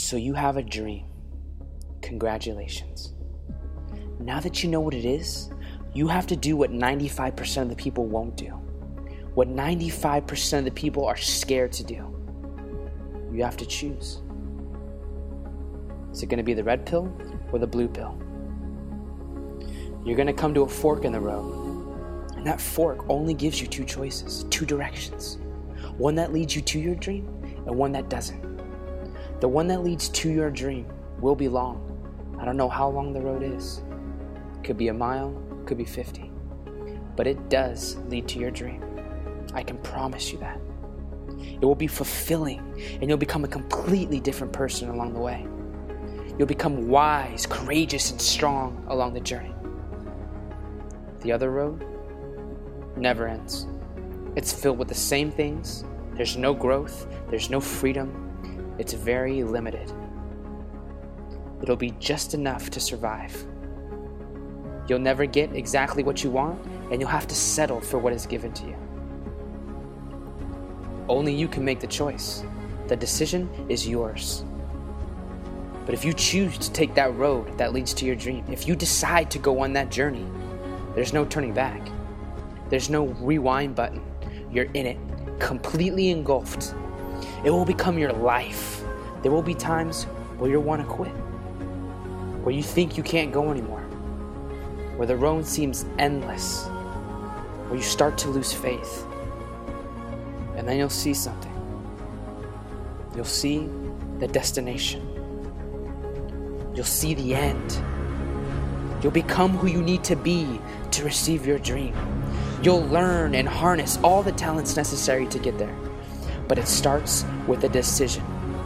So you have a dream. Congratulations. Now that you know what it is, you have to do what 95% of the people won't do. What 95% of the people are scared to do. You have to choose. Is it going to be the red pill or the blue pill? You're going to come to a fork in the road. And that fork only gives you two choices, two directions. One that leads you to your dream and one that doesn't. The one that leads to your dream will be long. I don't know how long the road is. Could be a mile, could be 50. But it does lead to your dream. I can promise you that. It will be fulfilling, and you'll become a completely different person along the way. You'll become wise, courageous, and strong along the journey. The other road never ends. It's filled with the same things. There's no growth. There's no freedom. It's very limited. It'll be just enough to survive. You'll never get exactly what you want, and you'll have to settle for what is given to you. Only you can make the choice. The decision is yours. But if you choose to take that road that leads to your dream, if you decide to go on that journey, there's no turning back. There's no rewind button. You're in it, completely engulfed. It will become your life. There will be times where you'll want to quit, where you think you can't go anymore, where the road seems endless, where you start to lose faith. And then you'll see something. You'll see the destination. You'll see the end. You'll become who you need to be to receive your dream. You'll learn and harness all the talents necessary to get there. But it starts with a decision.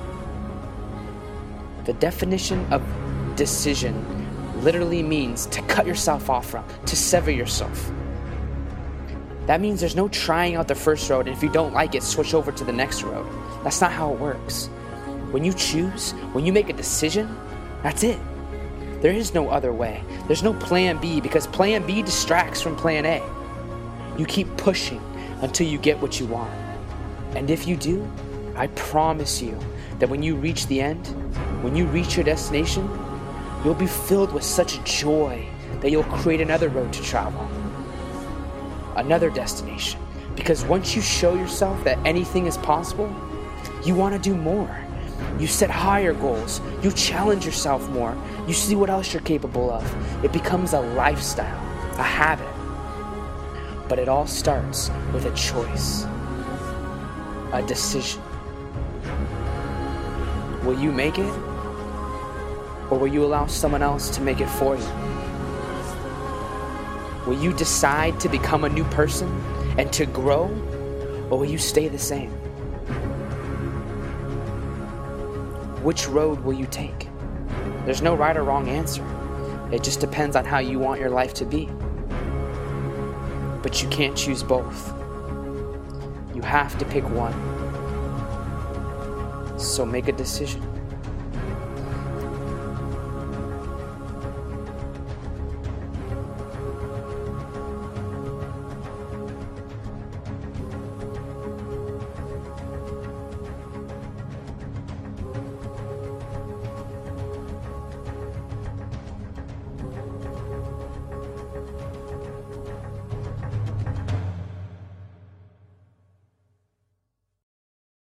The definition of decision literally means to cut yourself off from, to sever yourself. That means there's no trying out the first road, and if you don't like it, switch over to the next road. That's not how it works. When you choose, when you make a decision, that's it. There is no other way. There's no plan B, because plan B distracts from plan A. You keep pushing until you get what you want. And if you do, I promise you that when you reach the end, when you reach your destination, you'll be filled with such joy that you'll create another road to travel, another destination. Because once you show yourself that anything is possible, you want to do more. You set higher goals. You challenge yourself more. You see what else you're capable of. It becomes a lifestyle, a habit. But it all starts with a choice, a decision. Will you make it? Or will you allow someone else to make it for you? Will you decide to become a new person and to grow? Or will you stay the same? Which road will you take? There's no right or wrong answer. It just depends on how you want your life to be. But you can't choose both. You have to pick one. So make a decision.